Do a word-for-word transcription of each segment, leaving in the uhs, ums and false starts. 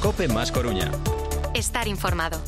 COPE más Coruña. Estar informado.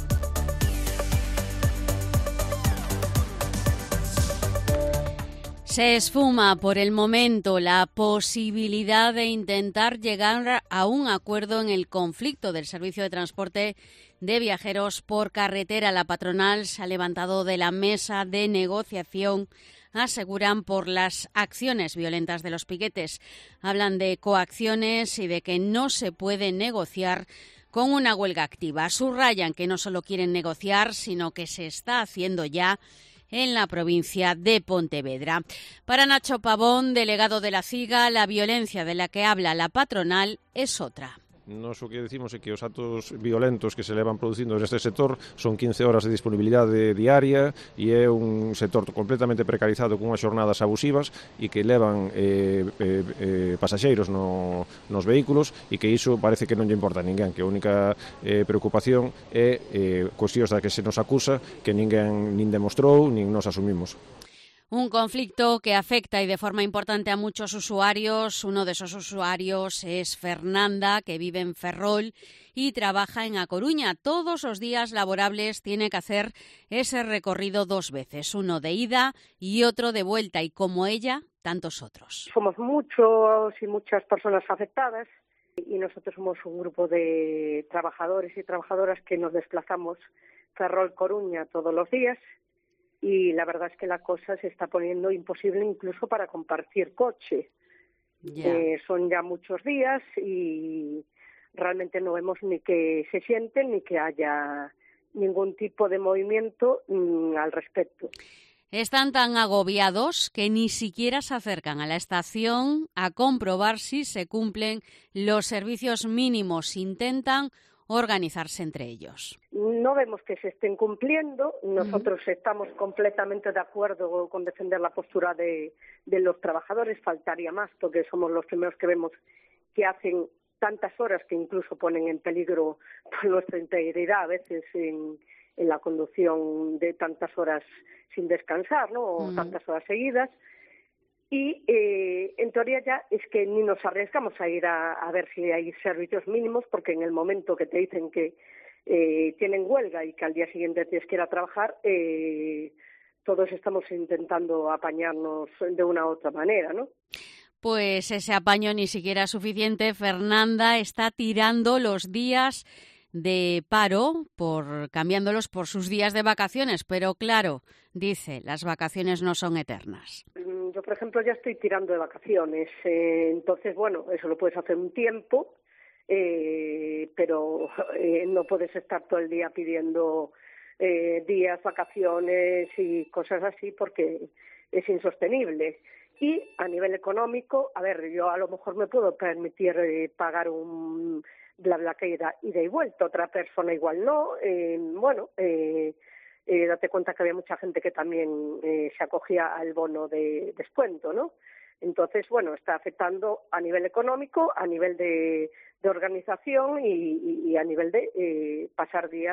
Se esfuma por el momento la posibilidad de intentar llegar a un acuerdo en el conflicto del servicio de transporte de viajeros por carretera. La patronal se ha levantado de la mesa de negociación, aseguran, por las acciones violentas de los piquetes. Hablan de coacciones y de que no se puede negociar con una huelga activa. Subrayan que no solo quieren negociar, sino que se está haciendo ya en la provincia de Pontevedra. Para Nacho Pavón, delegado de la CIGA, la violencia de la que habla la patronal es otra. Nos o que decimos é que os actos violentos que se levan producindo neste sector son quince horas de disponibilidade diaria e é un sector completamente precarizado con unhas xornadas abusivas e que levan eh, eh, pasaxeiros no, nos vehículos e que iso parece que non lle importa a ninguén, que a única eh, preocupación é eh, cuestións da que se nos acusa que ninguén nin demostrou nin nos asumimos. Un conflicto que afecta y de forma importante a muchos usuarios. Uno de esos usuarios es Fernanda, que vive en Ferrol y trabaja en A Coruña. Todos los días laborables tiene que hacer ese recorrido dos veces, uno de ida y otro de vuelta, y como ella, tantos otros. Somos muchos y muchas personas afectadas y nosotros somos un grupo de trabajadores y trabajadoras que nos desplazamos Ferrol-Coruña todos los días. Y la verdad es que la cosa se está poniendo imposible incluso para compartir coche. Yeah. Eh, son ya muchos días y realmente no vemos ni que se sienten ni que haya ningún tipo de movimiento mmm, al respecto. Están tan agobiados que ni siquiera se acercan a la estación a comprobar si se cumplen los servicios mínimos. Intentan organizarse entre ellos. No vemos que se estén cumpliendo. Nosotros uh-huh. estamos completamente de acuerdo con defender la postura de, de los trabajadores. Faltaría más, porque somos los primeros que vemos que hacen tantas horas que incluso ponen en peligro nuestra integridad a veces en, en la conducción de tantas horas sin descansar, ¿no? O uh-huh. tantas horas seguidas. Y eh, en teoría ya es que ni nos arriesgamos a ir a, a ver si hay servicios mínimos, porque en el momento que te dicen que eh, tienen huelga y que al día siguiente tienes que ir a trabajar, eh, todos estamos intentando apañarnos de una u otra manera, ¿no? Pues ese apaño ni siquiera es suficiente. Fernanda está tirando los días de paro, por cambiándolos por sus días de vacaciones, pero claro, dice, las vacaciones no son eternas. Yo, por ejemplo, ya estoy tirando de vacaciones, eh, entonces, bueno, eso lo puedes hacer un tiempo, eh, pero eh, no puedes estar todo el día pidiendo eh, días, vacaciones y cosas así, porque es insostenible. Y a nivel económico, a ver, yo a lo mejor me puedo permitir eh, pagar un BlaBlaCar ida y vuelta, otra persona igual no, eh, bueno, eh, Eh, date cuenta que había mucha gente que también eh, se acogía al bono de descuento, ¿no? Entonces, bueno, está afectando a nivel económico, a nivel de, de organización y, y, y a nivel de eh, pasar días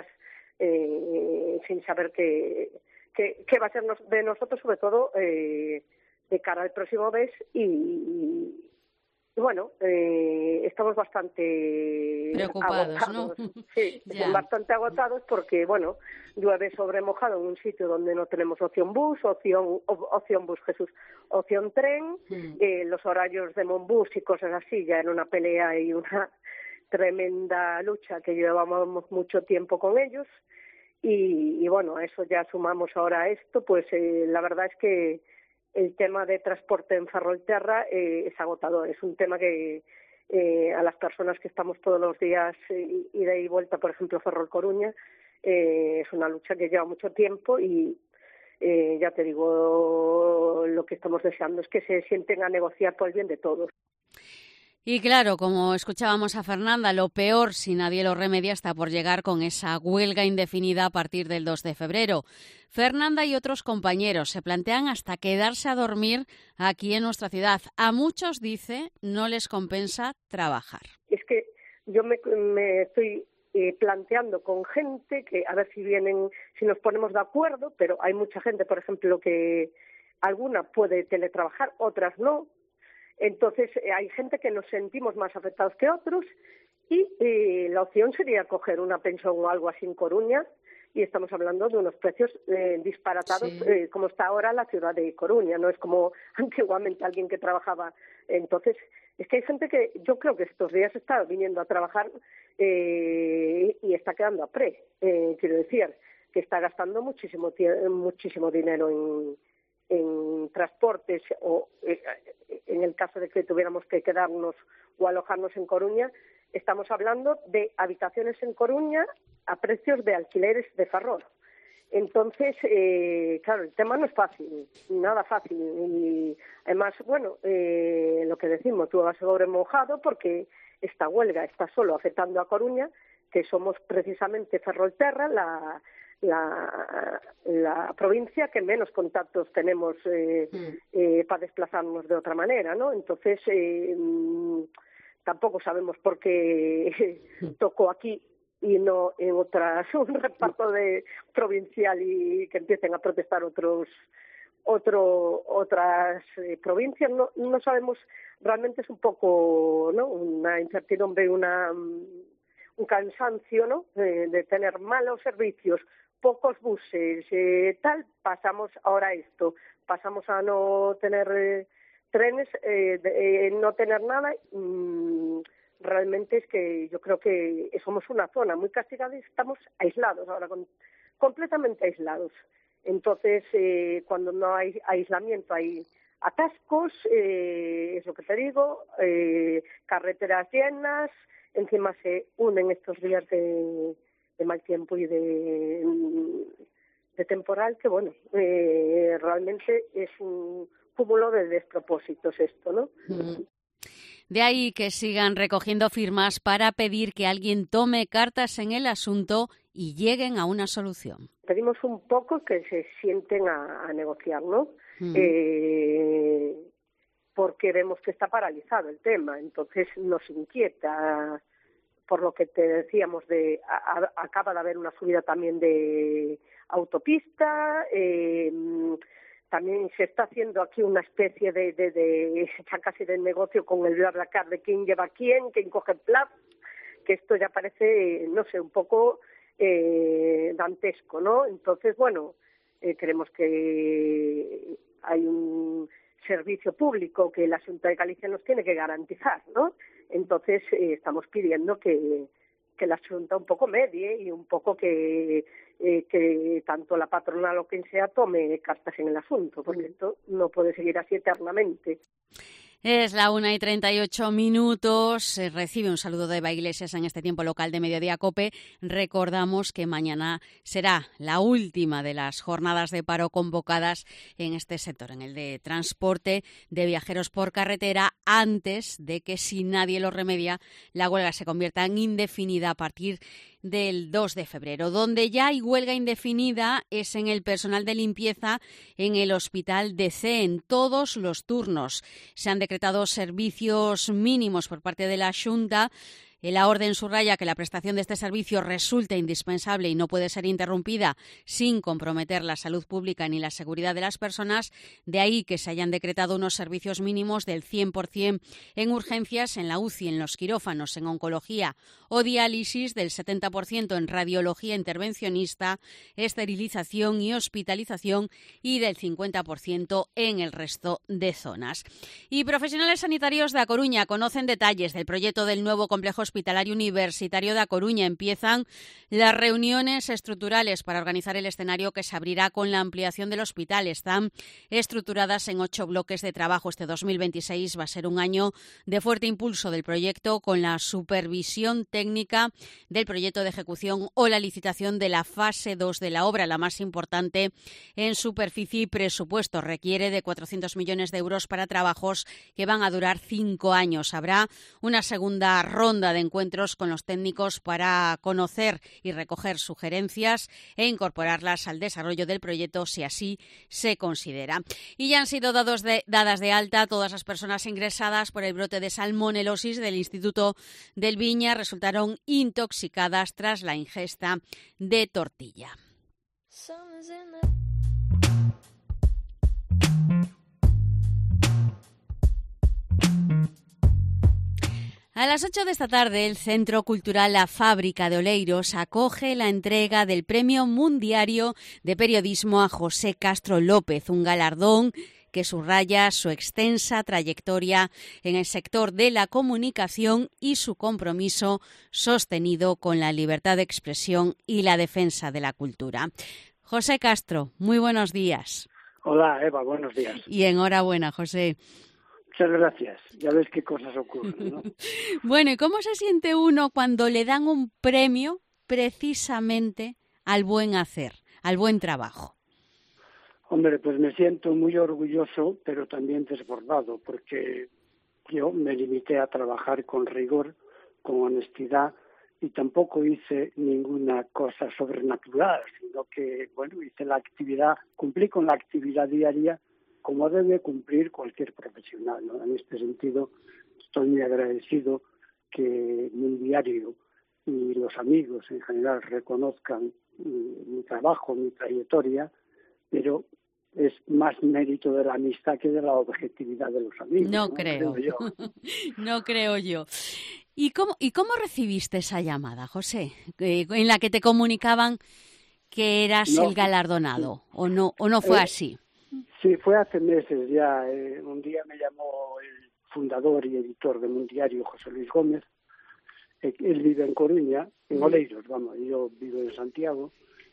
eh, sin saber qué, qué, qué va a ser nos, de nosotros, sobre todo eh, de cara al próximo mes y, y bueno, eh, estamos bastante preocupados, agotados, ¿no? Sí, bastante agotados porque, bueno, llueve sobre mojado en un sitio donde no tenemos opción bus, opción opción bus Jesús, opción tren, mm. eh, los horarios de Monbus y cosas así, ya en una pelea y una tremenda lucha que llevábamos mucho tiempo con ellos y, y bueno, a eso ya sumamos ahora esto, pues eh, la verdad es que el tema de transporte en Ferrolterra eh, es agotador. Es un tema que eh, a las personas que estamos todos los días eh, ida y vuelta, por ejemplo, Ferrol-Coruña, eh, es una lucha que lleva mucho tiempo y eh, ya te digo, lo que estamos deseando es que se sienten a negociar por el bien de todos. Y claro, como escuchábamos a Fernanda, lo peor, si nadie lo remedia, está por llegar con esa huelga indefinida a partir del dos de febrero. Fernanda y otros compañeros se plantean hasta quedarse a dormir aquí en nuestra ciudad. A muchos, dice, no les compensa trabajar. Es que yo me, me estoy eh, planteando con gente que a ver si vienen, si nos ponemos de acuerdo, pero hay mucha gente, por ejemplo, que alguna puede teletrabajar, otras no. Entonces, eh, hay gente que nos sentimos más afectados que otros y eh, la opción sería coger una pensión o algo así en Coruña, y estamos hablando de unos precios eh, disparatados, sí. eh, como está ahora la ciudad de Coruña, no es como antiguamente alguien que trabajaba. Entonces, es que hay gente que yo creo que estos días está viniendo a trabajar eh, y está quedando a pre, eh, quiero decir, que está gastando muchísimo muchísimo dinero en, en transportes, o eh, en el caso de que tuviéramos que quedarnos o alojarnos en Coruña, estamos hablando de habitaciones en Coruña a precios de alquileres de Ferrol. Entonces, eh, claro, el tema no es fácil, nada fácil. Y además, bueno, eh, lo que decimos, tú vas sobre mojado porque esta huelga está solo afectando a Coruña, que somos precisamente Ferrolterra, la, la, la provincia que menos contactos tenemos eh, mm. eh, para desplazarnos de otra manera, ¿no? Entonces, eh, tampoco sabemos por qué tocó aquí y no en otras, un reparto de provincial y que empiecen a protestar otros otro otras eh, provincias. No, no sabemos, realmente es un poco, ¿no?, una incertidumbre, una un cansancio, ¿no?, de, de tener malos servicios, pocos buses, eh, tal. Pasamos ahora a esto, pasamos a no tener eh, trenes, eh, de, eh, no tener nada. Mmm, realmente es que yo creo que somos una zona muy castigada y estamos aislados ahora, con, completamente aislados. Entonces, eh, cuando no hay aislamiento hay atascos, eh, es lo que te digo, eh, carreteras llenas, encima se unen estos días de, de mal tiempo y de, de temporal, que bueno, eh, realmente es un cúmulo de despropósitos esto, ¿no? Mm. De ahí que sigan recogiendo firmas para pedir que alguien tome cartas en el asunto y lleguen a una solución. Pedimos un poco que se sienten a, a negociar, ¿no? Mm. Eh, porque vemos que está paralizado el tema, entonces nos inquieta, por lo que te decíamos, de a, a, acaba de haber una subida también de autopista, eh, también se está haciendo aquí una especie de, de, de ya casi de negocio con el BlaBlaCar de quién lleva a quién, quién coge el plato, que esto ya parece, no sé, un poco eh, dantesco, ¿no? Entonces, bueno, eh, creemos que hay un servicio público que la Xunta de Galicia nos tiene que garantizar, ¿no? Entonces, eh, estamos pidiendo que, que la Xunta un poco medie y un poco que... Eh, que tanto la patronal o quien sea tome cartas en el asunto, porque esto no puede seguir así eternamente. Es la una y treinta y ocho minutos. Recibe un saludo de Eva Iglesias en este tiempo local de Mediodía COPE. Recordamos que mañana será la última de las jornadas de paro convocadas en este sector, en el de transporte de viajeros por carretera, antes de que, si nadie lo remedia, la huelga se convierta en indefinida a partir del dos de febrero. Donde ya hay huelga indefinida es en el personal de limpieza en el Hospital de Cee, en todos los turnos. Se han decretado servicios mínimos por parte de la Xunta. La orden subraya que la prestación de este servicio resulta indispensable y no puede ser interrumpida sin comprometer la salud pública ni la seguridad de las personas. De ahí que se hayan decretado unos servicios mínimos del cien por ciento en urgencias, en la U C I, en los quirófanos, en oncología o diálisis, del setenta por ciento en radiología intervencionista, esterilización y hospitalización y del cincuenta por ciento en el resto de zonas. Y profesionales sanitarios de A Coruña conocen detalles del proyecto del nuevo complejo hospitalario universitario de A Coruña. Empiezan las reuniones estructurales para organizar el escenario que se abrirá con la ampliación del hospital. Están estructuradas en ocho bloques de trabajo. Este dos mil veintiséis va a ser un año de fuerte impulso del proyecto, con la supervisión técnica del proyecto de ejecución o la licitación de la fase dos de la obra, la más importante en superficie y presupuesto. Requiere de cuatrocientos millones de euros para trabajos que van a durar cinco años. Habrá una segunda ronda de encuentros con los técnicos para conocer y recoger sugerencias e incorporarlas al desarrollo del proyecto, si así se considera. Y ya han sido dados de, dadas de alta todas las personas ingresadas por el brote de salmonelosis del Instituto del Viña. Resultaron intoxicadas tras la ingesta de tortilla. A las ocho de esta tarde, el Centro Cultural La Fábrica de Oleiros acoge la entrega del Premio Mundiario de Periodismo a José Castro López, un galardón que subraya su extensa trayectoria en el sector de la comunicación y su compromiso sostenido con la libertad de expresión y la defensa de la cultura. José Castro, muy buenos días. Hola, Eva, buenos días. Y enhorabuena, José. Muchas gracias. Ya ves qué cosas ocurren, ¿no? Bueno, ¿y cómo se siente uno cuando le dan un premio precisamente al buen hacer, al buen trabajo? Hombre, pues me siento muy orgulloso, pero también desbordado, porque yo me limité a trabajar con rigor, con honestidad, y tampoco hice ninguna cosa sobrenatural, sino que, bueno, hice la actividad, cumplí con la actividad diaria como debe cumplir cualquier profesional, ¿no? En este sentido, estoy muy agradecido que mi diario y los amigos en general reconozcan mi, mi trabajo, mi trayectoria, pero es más mérito de la amistad que de la objetividad de los amigos. No, ¿no? creo, creo yo. No creo yo. ¿Y cómo, ¿Y cómo recibiste esa llamada, José? Eh, en la que te comunicaban que eras no, el galardonado, ¿o no, o no fue eh, así? Sí, fue hace meses ya. Eh, un día me llamó el fundador y editor de Mundiario, José Luis Gómez. Eh, él vive en Coruña, en Oleiros, vamos, yo vivo en Santiago,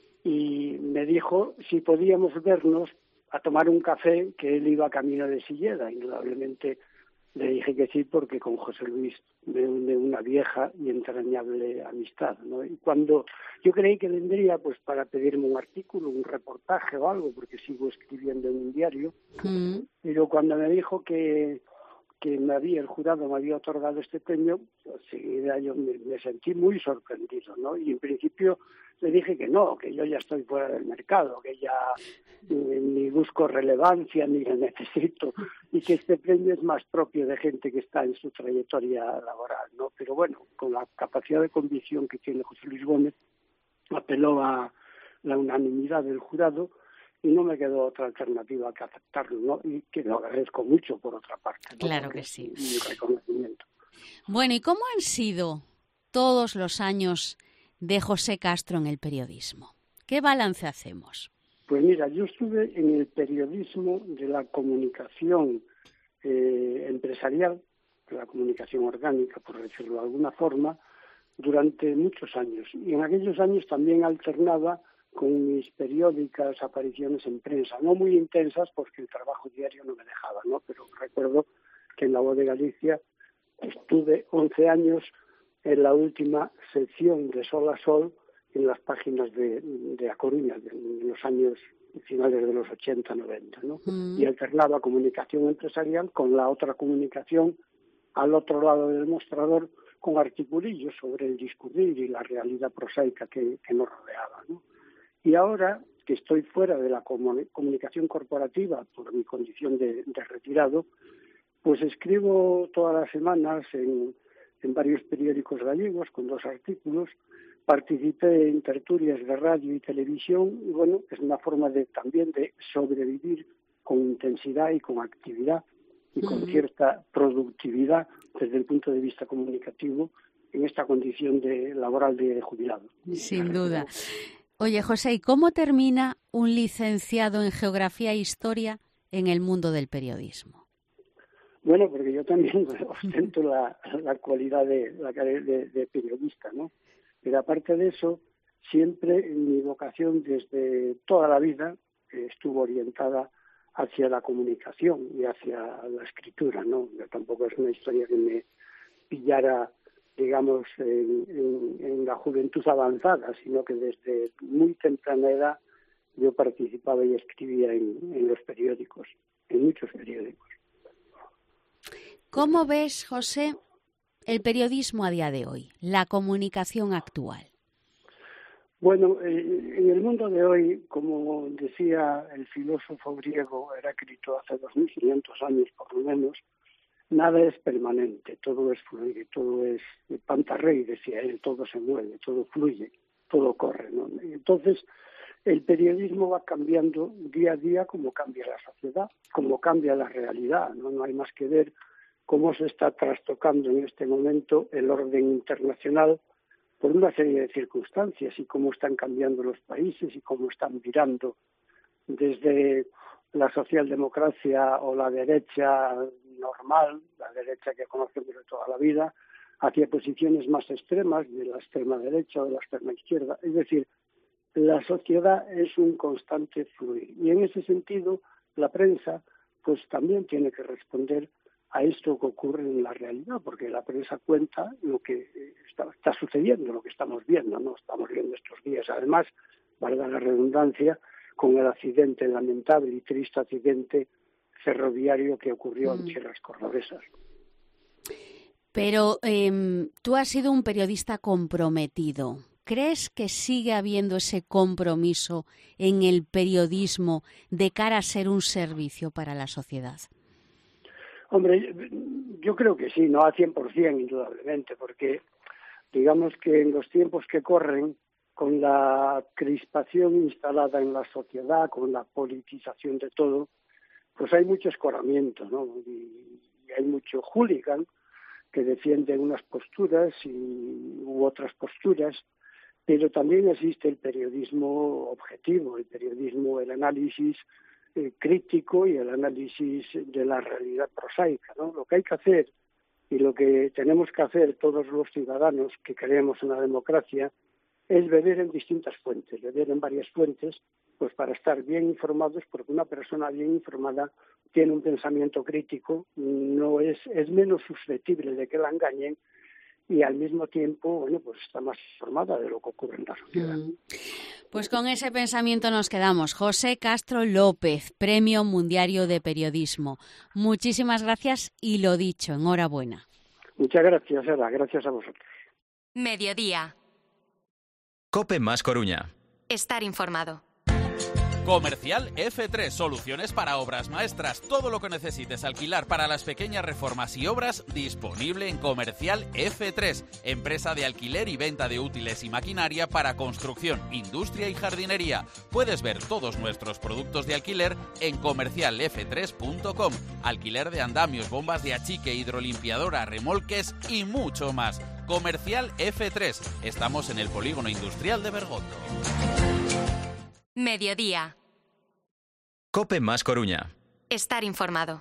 y me dijo si podíamos vernos a tomar un café, que él iba camino de Silleda. Indudablemente le dije que sí, porque con José Luis me une una vieja y entrañable amistad, ¿no? Y cuando yo creí que vendría pues para pedirme un artículo, un reportaje o algo, porque sigo escribiendo en un diario, mm. pero cuando me dijo que que me había, el jurado me había otorgado este premio, enseguida yo me, me sentí muy sorprendido, ¿no? Y en principio le dije que no, que yo ya estoy fuera del mercado, que ya eh, ni busco relevancia ni la necesito, y que este premio es más propio de gente que está en su trayectoria laboral, ¿no? Pero bueno, con la capacidad de convicción que tiene José Luis Gómez, apeló a la unanimidad del jurado, y no me quedó otra alternativa que aceptarlo, ¿no? Y que lo agradezco mucho, por otra parte, ¿no? Claro Porque que sí. Es un reconocimiento. Bueno, ¿y cómo han sido todos los años de José Castro en el periodismo? ¿Qué balance hacemos? Pues mira, yo estuve en el periodismo de la comunicación eh, empresarial, de la comunicación orgánica, por decirlo de alguna forma, durante muchos años. Y en aquellos años también alternaba con mis periódicas apariciones en prensa, no muy intensas porque el trabajo diario no me dejaba, ¿no? Pero recuerdo que en La Voz de Galicia estuve once años en la última sección de Sol a Sol en las páginas de, de A Coruña, de, de los años finales de los ochenta, noventa, ¿no? Mm. Y alternaba comunicación empresarial con la otra comunicación al otro lado del mostrador, con articulillos sobre el discurrir y la realidad prosaica que, que nos rodeaba, ¿no? Y ahora que estoy fuera de la comunicación corporativa por mi condición de, de retirado, pues escribo todas las semanas en, en varios periódicos gallegos con dos artículos, participé en tertulias de radio y televisión, y bueno, es una forma de también de sobrevivir con intensidad y con actividad y con uh-huh. cierta productividad desde el punto de vista comunicativo en esta condición de laboral de jubilado. Sin duda. Oye, José, ¿y cómo termina un licenciado en Geografía e Historia en el mundo del periodismo? Bueno, porque yo también ostento la, la cualidad de, la, de, de periodista, ¿no? Pero aparte de eso, siempre mi vocación desde toda la vida eh, estuvo orientada hacia la comunicación y hacia la escritura, ¿no? Yo tampoco es una historia que me pillara, digamos, en, en, en la juventud avanzada, sino que desde muy temprana edad yo participaba y escribía en, en los periódicos, en muchos periódicos. ¿Cómo ves, José, el periodismo a día de hoy, la comunicación actual? Bueno, eh, en el mundo de hoy, como decía el filósofo griego Heráclito hace dos mil quinientos años por lo menos, nada es permanente, todo es fluir, todo es pantarrey, decía él, todo se mueve, todo fluye, todo corre, ¿no? Entonces, el periodismo va cambiando día a día como cambia la sociedad, como cambia la realidad, ¿no? No hay más que ver cómo se está trastocando en este momento el orden internacional por una serie de circunstancias y cómo están cambiando los países y cómo están virando desde la socialdemocracia o la derecha normal, la derecha que conocemos de toda la vida, hacia posiciones más extremas de la extrema derecha o de la extrema izquierda. Es decir, la sociedad es un constante fluir y en ese sentido la prensa pues también tiene que responder a esto que ocurre en la realidad, porque la prensa cuenta lo que está, está sucediendo, lo que estamos viendo, no estamos viendo estos días. Además, valga la redundancia, con el accidente lamentable y triste accidente ferroviario que ocurrió mm. en tierras cordobesas. Pero eh, tú has sido un periodista comprometido. ¿Crees que sigue habiendo ese compromiso en el periodismo de cara a ser un servicio para la sociedad? Hombre, yo creo que sí, no al cien por ciento indudablemente, porque digamos que en los tiempos que corren, con la crispación instalada en la sociedad, con la politización de todo, pues hay mucho escoramiento, ¿no? Y, y hay mucho hooligan que defienden unas posturas y, u otras posturas, pero también existe el periodismo objetivo, el periodismo, el análisis eh, crítico y el análisis de la realidad prosaica, ¿no? Lo que hay que hacer y lo que tenemos que hacer todos los ciudadanos que creemos en la democracia es beber en distintas fuentes, beber en varias fuentes, pues para estar bien informados, porque una persona bien informada tiene un pensamiento crítico, no es, es menos susceptible de que la engañen y al mismo tiempo, bueno, pues está más informada de lo que ocurre en la sociedad. Mm. Pues con ese pensamiento nos quedamos. José Castro López, Premio Mundiario de Periodismo. Muchísimas gracias y lo dicho, enhorabuena. Muchas gracias, Eva, gracias a vosotros. Mediodía. COPE más Coruña. Estar informado. Comercial F tres, soluciones para obras maestras. Todo lo que necesites alquilar para las pequeñas reformas y obras, disponible en Comercial F tres, empresa de alquiler y venta de útiles y maquinaria para construcción, industria y jardinería. Puedes ver todos nuestros productos de alquiler en comercial f tres punto com. Alquiler de andamios, bombas de achique, hidrolimpiadora, remolques y mucho más. Comercial F tres. Estamos en el Polígono Industrial de Bergondo. Mediodía. COPE más Coruña. Estar informado.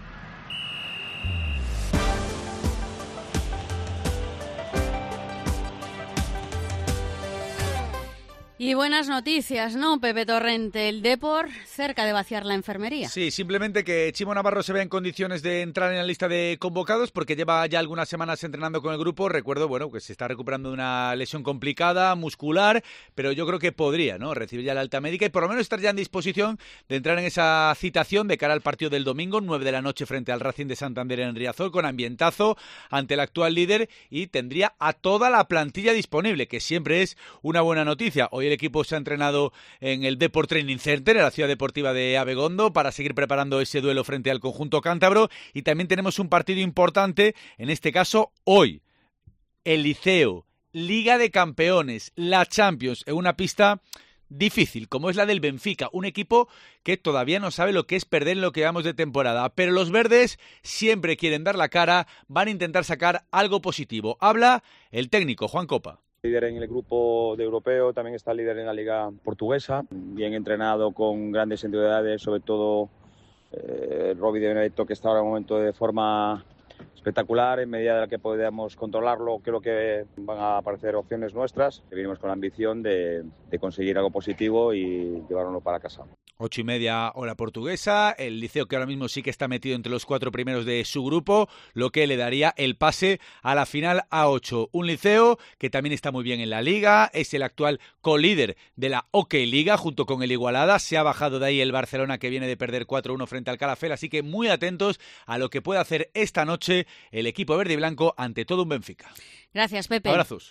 Y buenas noticias, ¿no, Pepe Torrente? El Depor cerca de vaciar la enfermería. Sí, simplemente que Chimo Navarro se ve en condiciones de entrar en la lista de convocados porque lleva ya algunas semanas entrenando con el grupo. Recuerdo, bueno, que se está recuperando de una lesión complicada, muscular, pero yo creo que podría, ¿no?, recibir ya la alta médica y por lo menos estar ya en disposición de entrar en esa citación de cara al partido del domingo, nueve de la noche frente al Racing de Santander en Riazor, con ambientazo ante el actual líder, y tendría a toda la plantilla disponible, que siempre es una buena noticia. Hoy el equipo se ha entrenado en el Depor Training Center, en la ciudad deportiva de Abegondo, para seguir preparando ese duelo frente al conjunto cántabro. Y también tenemos un partido importante, en este caso hoy. El Liceo, Liga de Campeones, la Champions, en una pista difícil, como es la del Benfica, un equipo que todavía no sabe lo que es perder en lo que llevamos de temporada, pero los verdes siempre quieren dar la cara, van a intentar sacar algo positivo. Habla el técnico Juan Copa. Líder en el grupo de europeo, también está líder en la liga portuguesa, bien entrenado con grandes entidades, sobre todo eh, Robbie de Benedetto, que está ahora en un momento de forma espectacular. En medida de la que podamos controlarlo, creo que van a aparecer opciones nuestras. Venimos con la ambición de, de conseguir algo positivo y llevarlo para casa. Ocho y media hora portuguesa, el Liceo que ahora mismo sí que está metido entre los cuatro primeros de su grupo, lo que le daría el pase a la final a ocho. Un Liceo que también está muy bien en la Liga, es el actual colíder de la OK Liga junto con el Igualada. Se ha bajado de ahí el Barcelona, que viene de perder cuatro uno frente al Calafell, así que muy atentos a lo que puede hacer esta noche el equipo verde y blanco ante todo un Benfica. Gracias, Pepe. Abrazos.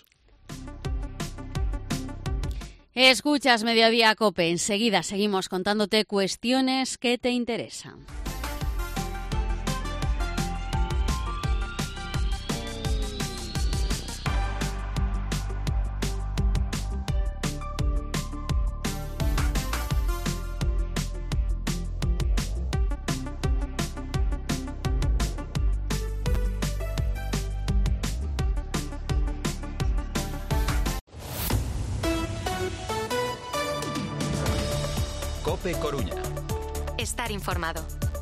Escuchas Mediodía COPE. Enseguida seguimos contándote cuestiones que te interesan. COPE Coruña. Estar informado.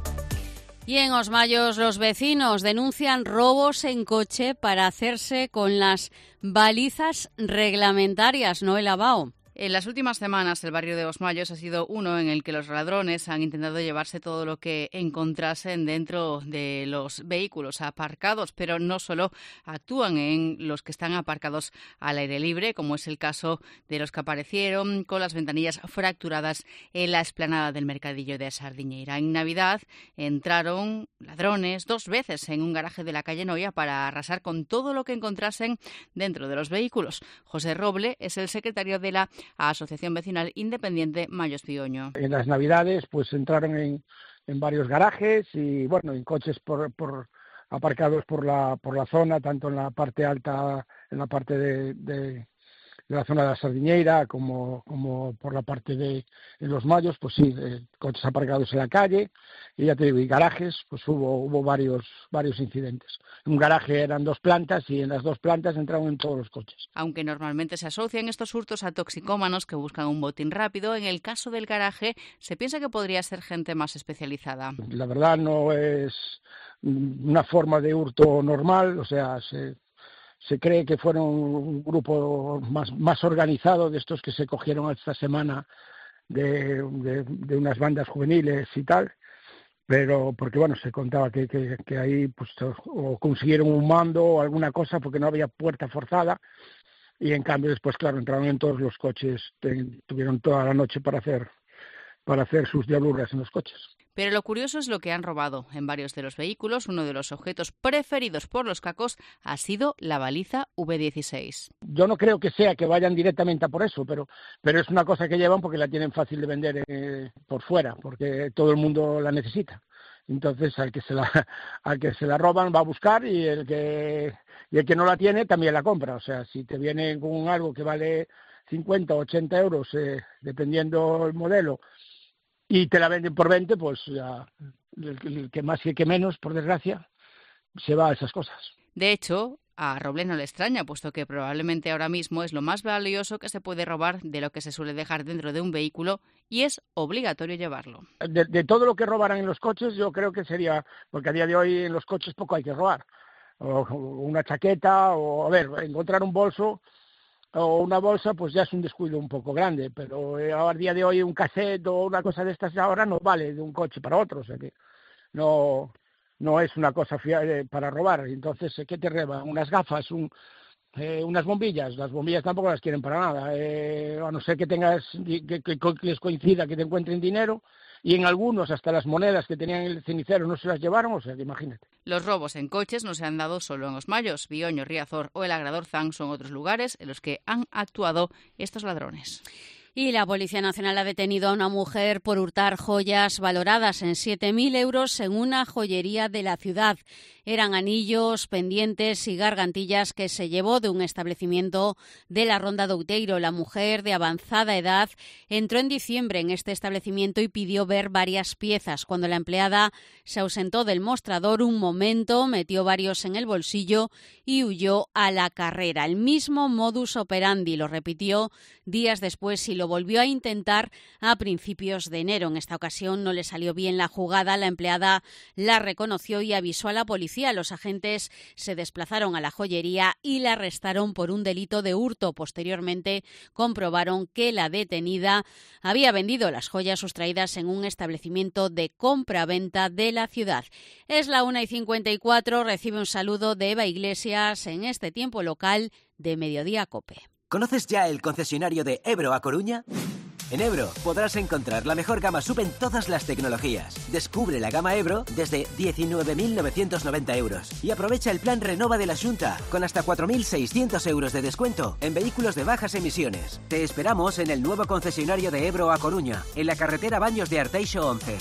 Y en Os Mayos los vecinos denuncian robos en coche para hacerse con las balizas reglamentarias. Noela Bao. En las últimas semanas, el barrio de Os Mayos ha sido uno en el que los ladrones han intentado llevarse todo lo que encontrasen dentro de los vehículos aparcados, pero no solo actúan en los que están aparcados al aire libre, como es el caso de los que aparecieron con las ventanillas fracturadas en la explanada del Mercadillo de Sardiñeira. En Navidad entraron ladrones dos veces en un garaje de la calle Noia para arrasar con todo lo que encontrasen dentro de los vehículos. José Roble es el secretario de la a Asociación Vecinal Independiente Mayos Bioño. En las Navidades pues entraron en, en varios garajes y bueno, en coches por, por aparcados por la por la zona, tanto en la parte alta, en la parte de, de, de la zona de la Sardiñeira como, como por la parte de en los Mayos, pues sí, eh, coches aparcados en la calle y ya te digo, y garajes, pues hubo hubo varios varios incidentes. En un garaje eran dos plantas y en las dos plantas entraron en todos los coches. Aunque normalmente se asocian estos hurtos a toxicómanos que buscan un botín rápido, en el caso del garaje se piensa que podría ser gente más especializada. La verdad no es una forma de hurto normal, o sea, se Se cree que fueron un grupo más, más organizado de estos que se cogieron esta semana de, de, de unas bandas juveniles y tal, pero porque bueno, se contaba que, que, que ahí pues o consiguieron un mando o alguna cosa porque no había puerta forzada y en cambio después, claro, entraron en todos los coches, tuvieron toda la noche para hacer, para hacer sus diabluras en los coches. Pero lo curioso es lo que han robado. En varios de los vehículos, uno de los objetos preferidos por los cacos ha sido la baliza V dieciséis. Yo no creo que sea que vayan directamente a por eso, pero, pero es una cosa que llevan porque la tienen fácil de vender eh, por fuera, porque todo el mundo la necesita. Entonces, al que se la, al que se la roban va a buscar y el que, y el que no la tiene también la compra. O sea, si te viene con algo que vale cincuenta o ochenta euros, eh, dependiendo el modelo, y te la venden por veinte, pues ya, el, el que más y el que menos, por desgracia, se va a esas cosas. De hecho, a Roble no le extraña, puesto que probablemente ahora mismo es lo más valioso que se puede robar de lo que se suele dejar dentro de un vehículo y es obligatorio llevarlo. De, de todo lo que robaran en los coches, yo creo que sería, porque a día de hoy en los coches poco hay que robar, o, o una chaqueta, o a ver, encontrar un bolso o una bolsa, pues ya es un descuido un poco grande, pero eh, a día de hoy un cassette o una cosa de estas ahora no vale de un coche para otro, o sea que no, no es una cosa fiable para robar. Entonces, ¿qué te roban? Unas gafas, un, eh, unas bombillas, las bombillas tampoco las quieren para nada, eh, a no ser que tengas, que, que, que les coincida que te encuentren dinero, y en algunos hasta las monedas que tenían en el cenicero no se las llevaron, o sea que imagínate. Los robos en coches no se han dado solo en Os Mayos. Bioño, Riazor o el Agrador Zan son otros lugares en los que han actuado estos ladrones. Y la Policía Nacional ha detenido a una mujer por hurtar joyas valoradas en siete mil euros en una joyería de la ciudad. Eran anillos, pendientes y gargantillas que se llevó de un establecimiento de la Ronda de Outeiro. La mujer, de avanzada edad, entró en diciembre en este establecimiento y pidió ver varias piezas. Cuando la empleada se ausentó del mostrador un momento, metió varios en el bolsillo y huyó a la carrera. El mismo modus operandi lo repitió días después y lo volvió a intentar a principios de enero. En esta ocasión no le salió bien la jugada. La empleada la reconoció y avisó a la policía. Los agentes se desplazaron a la joyería y la arrestaron por un delito de hurto. Posteriormente comprobaron que la detenida había vendido las joyas sustraídas en un establecimiento de compra-venta de la ciudad. Es la una y cincuenta y cuatro. Recibe un saludo de Eva Iglesias en este tiempo local de Mediodía COPE. ¿Conoces ya el concesionario de Ebro a Coruña? En Ebro podrás encontrar la mejor gama sub en todas las tecnologías. Descubre la gama Ebro desde diecinueve mil novecientos noventa euros y aprovecha el plan Renova de la Xunta con hasta cuatro mil seiscientos euros de descuento en vehículos de bajas emisiones. Te esperamos en el nuevo concesionario de Ebro a Coruña, en la carretera Baños de Arteixo once.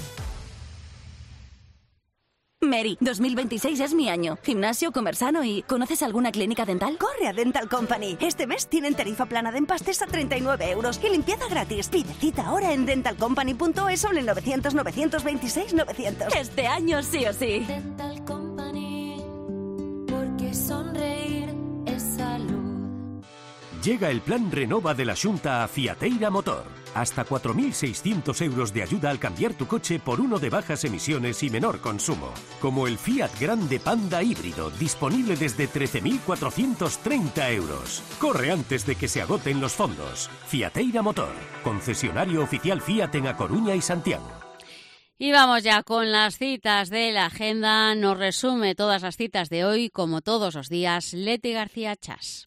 Mary, dos mil veintiséis es mi año. Gimnasio, comer sano y... ¿Conoces alguna clínica dental? Corre a Dental Company. Este mes tienen tarifa plana de empastes a treinta y nueve euros y limpieza gratis. Pide cita ahora en dental company punto es o en el novecientos, novecientos veintiséis, novecientos. Este año sí o sí. Dental Company, porque sonreír es salud. Llega el plan Renova de la Xunta a Fiateira Motor. Hasta cuatro mil seiscientos euros de ayuda al cambiar tu coche por uno de bajas emisiones y menor consumo. Como el Fiat Grande Panda híbrido, disponible desde trece mil cuatrocientos treinta euros. Corre antes de que se agoten los fondos. Fiateira Motor, concesionario oficial Fiat en A Coruña y Santiago. Y vamos ya con las citas de la agenda. Nos resume todas las citas de hoy, como todos los días, Leti García Chas.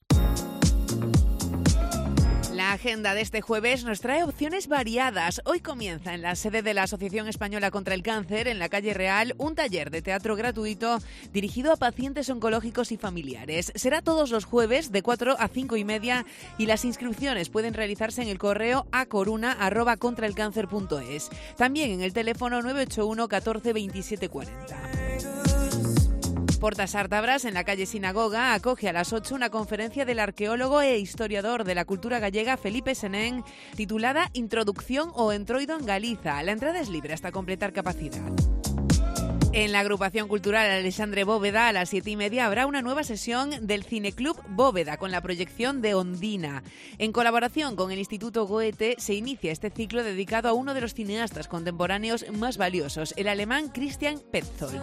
La agenda de este jueves nos trae opciones variadas. Hoy comienza en la sede de la Asociación Española contra el Cáncer, en la calle Real, un taller de teatro gratuito dirigido a pacientes oncológicos y familiares. Será todos los jueves de cuatro a cinco y media y las inscripciones pueden realizarse en el correo acoruna arroba contraelcáncer punto es. También en el teléfono nueve ocho uno catorce veintisiete cuarenta. Portas Ártabras, en la calle Sinagoga, acoge a las ocho una conferencia del arqueólogo e historiador de la cultura gallega Felipe Senén, titulada Introducción o Entroido en Galiza. La entrada es libre hasta completar capacidad. En la agrupación cultural Alexandre Bóveda, a las siete y media, habrá una nueva sesión del Cineclub Bóveda con la proyección de Ondina. En colaboración con el Instituto Goethe se inicia este ciclo dedicado a uno de los cineastas contemporáneos más valiosos, el alemán Christian Petzold.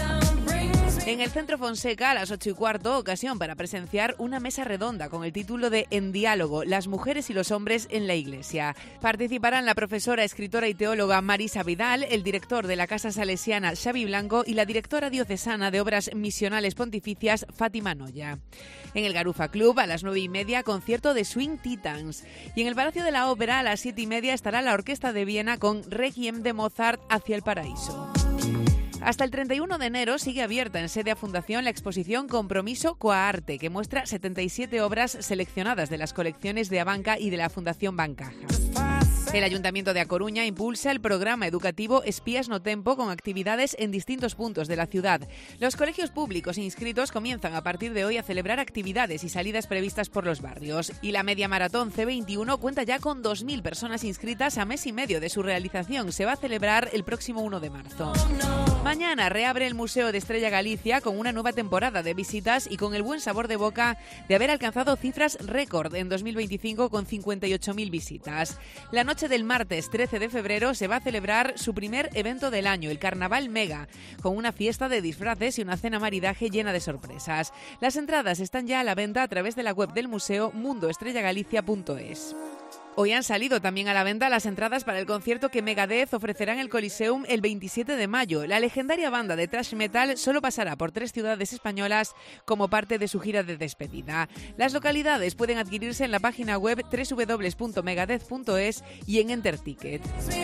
En el Centro Fonseca, a las ocho y cuarto, ocasión para presenciar una mesa redonda con el título de En diálogo, las mujeres y los hombres en la Iglesia. Participarán la profesora, escritora y teóloga Marisa Vidal, el director de la Casa Salesiana Xavi Blanco y la directora diocesana de Obras Misionales Pontificias Fátima Noya. En el Garufa Club, a las nueve y media, concierto de Swing Titans. Y en el Palacio de la Ópera, a las siete y media, estará la Orquesta de Viena con Requiem de Mozart hacia el paraíso. Hasta el treinta y uno de enero sigue abierta en sede a Fundación la exposición Compromiso Coa Arte, que muestra setenta y siete obras seleccionadas de las colecciones de Abanca y de la Fundación Bancaja. El Ayuntamiento de A Coruña impulsa el programa educativo Espías no Tempo con actividades en distintos puntos de la ciudad. Los colegios públicos inscritos comienzan a partir de hoy a celebrar actividades y salidas previstas por los barrios. Y la Media Maratón C veintiuno cuenta ya con dos mil personas inscritas a mes y medio de su realización. Se va a celebrar el próximo uno de marzo. Mañana reabre el Museo de Estrella Galicia con una nueva temporada de visitas y con el buen sabor de boca de haber alcanzado cifras récord en dos mil veinticinco con cincuenta y ocho mil visitas. La noche del martes trece de febrero se va a celebrar su primer evento del año, el Carnaval Mega, con una fiesta de disfraces y una cena maridaje llena de sorpresas. Las entradas están ya a la venta a través de la web del museo mundo estrella galicia punto es. Hoy han salido también a la venta las entradas para el concierto que Megadeth ofrecerá en el Coliseum el veintisiete de mayo. La legendaria banda de thrash metal solo pasará por tres ciudades españolas como parte de su gira de despedida. Las localidades pueden adquirirse en la página web doble u doble u doble u punto megadeth punto es y en Enterticket.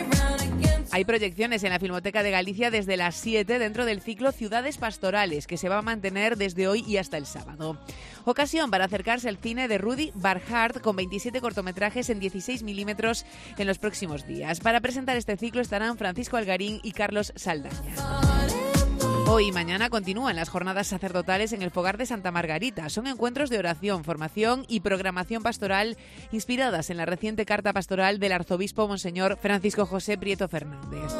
Hay proyecciones en la Filmoteca de Galicia desde las siete dentro del ciclo Ciudades Pastorales, que se va a mantener desde hoy y hasta el sábado. Ocasión para acercarse al cine de Rudy Barhart con veintisiete cortometrajes en dieciséis milímetros en los próximos días. Para presentar este ciclo estarán Francisco Algarín y Carlos Saldaña. Hoy y mañana continúan las jornadas sacerdotales en el Fogar de Santa Margarita. Son encuentros de oración, formación y programación pastoral inspiradas en la reciente carta pastoral del arzobispo Monseñor Francisco José Prieto Fernández.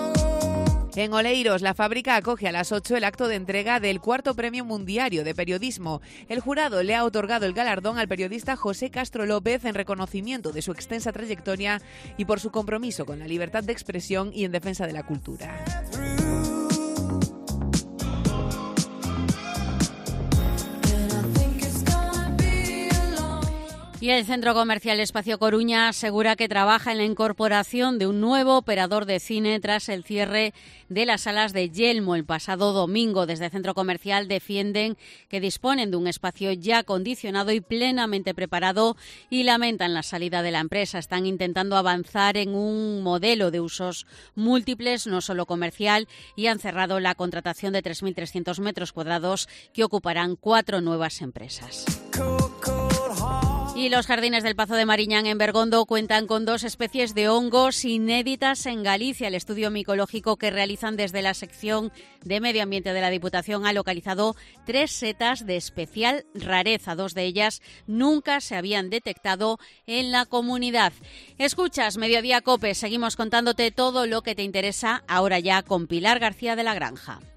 En Oleiros, la fábrica acoge a las ocho el acto de entrega del cuarto Premio Mundiario de Periodismo. El jurado le ha otorgado el galardón al periodista José Castro López en reconocimiento de su extensa trayectoria y por su compromiso con la libertad de expresión y en defensa de la cultura. Y el Centro Comercial Espacio Coruña asegura que trabaja en la incorporación de un nuevo operador de cine tras el cierre de las salas de Yelmo el pasado domingo. Desde el Centro Comercial defienden que disponen de un espacio ya acondicionado y plenamente preparado y lamentan la salida de la empresa. Están intentando avanzar en un modelo de usos múltiples, no solo comercial, y han cerrado la contratación de tres mil trescientos metros cuadrados que ocuparán cuatro nuevas empresas. Y los jardines del Pazo de Mariñán en Bergondo cuentan con dos especies de hongos inéditas en Galicia. El estudio micológico que realizan desde la sección de Medio Ambiente de la Diputación ha localizado tres setas de especial rareza. Dos de ellas nunca se habían detectado en la comunidad. Escuchas Mediodía Cope. Seguimos contándote todo lo que te interesa ahora ya con Pilar García de la Granja.